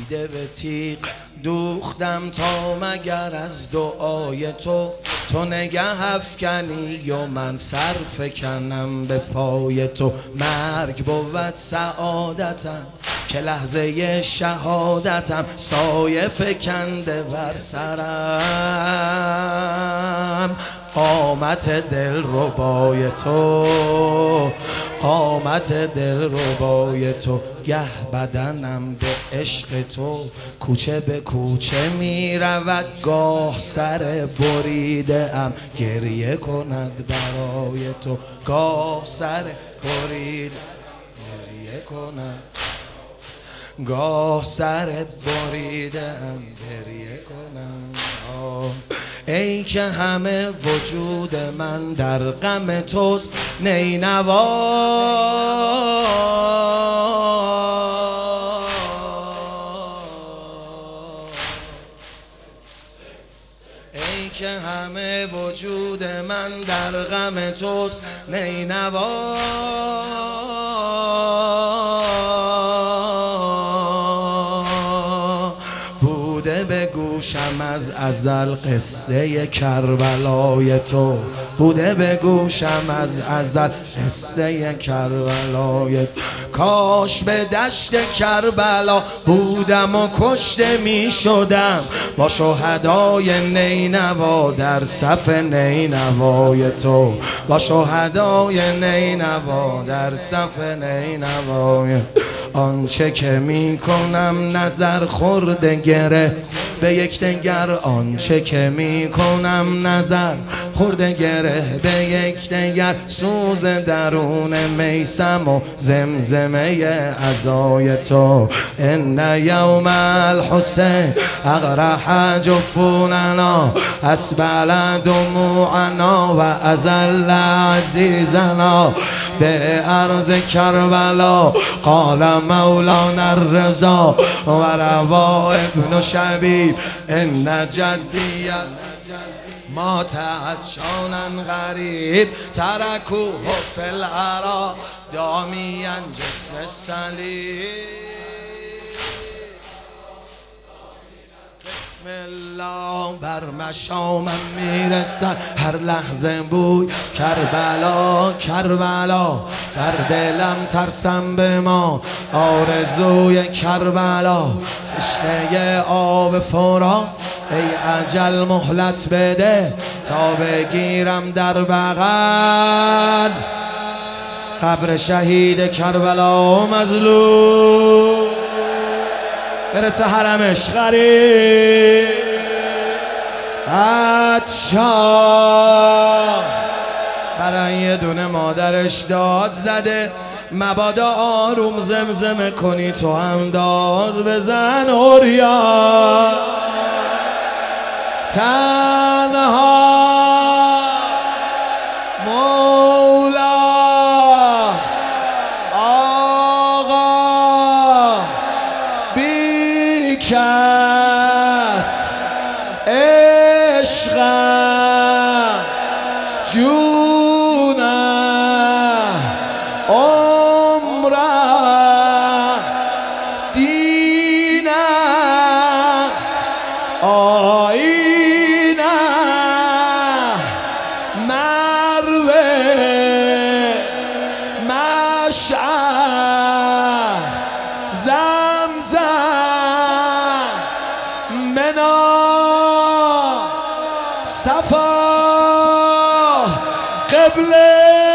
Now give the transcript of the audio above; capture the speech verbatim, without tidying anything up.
دیده به تیغ دوختم تا مگر از دعای تو تو نگه افکنی و من سر فکنم به پای تو. مرگ بود سعادتم که لحظه شهادتم سایه فکنده بر سرم. قامت دل ربای تو قامت دل ربای تو گه بدنم به عشق تو کوچه به کوچه می رود گاه سر بریده ام گریه کند برای تو گاه سر بریده گریه کند گاه سر بریده ام گریه کنم. ای که همه وجود من در غم توست نینوا ای که همه وجود من در غم توست نینوا. بوده به گوشم از ازل قصه کربلای تو بوده به گوشم از ازل قصه کربلای تو. کاش به دشت کربلا بودم و کشته می شدم با شهدای نینوا در صف نینوای تو با شهدای نینوا در صف نینوای. آنچه که می کنم نظر خورده گره به یک دگر آنچه که می کنم نظر خورده گره به یک دگر سوز درون میسم و زمزمه عزای تو. ان یوم الحسین اغرح جفوننا اسبل دموعنا و ازل عزیزنا به ارض کربلا قال مولانا الرضا و روا ابن شبیب ان جدی ما تعطشانا غریب ترکوه فی العرا دامیا جسم الصلیب. بسم الله بر مشامم میرسد هر لحظه بوی کربلا کربلا بر دلم ترسم به ما آرزوی کربلا. تشنه آب فرات ای اجل مهلت بده تا بگیرم در بغل قبر شهید کربلا مظلوم برسه حرمش غریب عطشان برای یه دونه مادرش داد زده مبادا آروم زمزمه کنی تو هم داد بزن اوریان تنها مولا آقا بی کس عشقم جونم عمرم دینم آینم مروه مشعل زمزم منا صفا قبله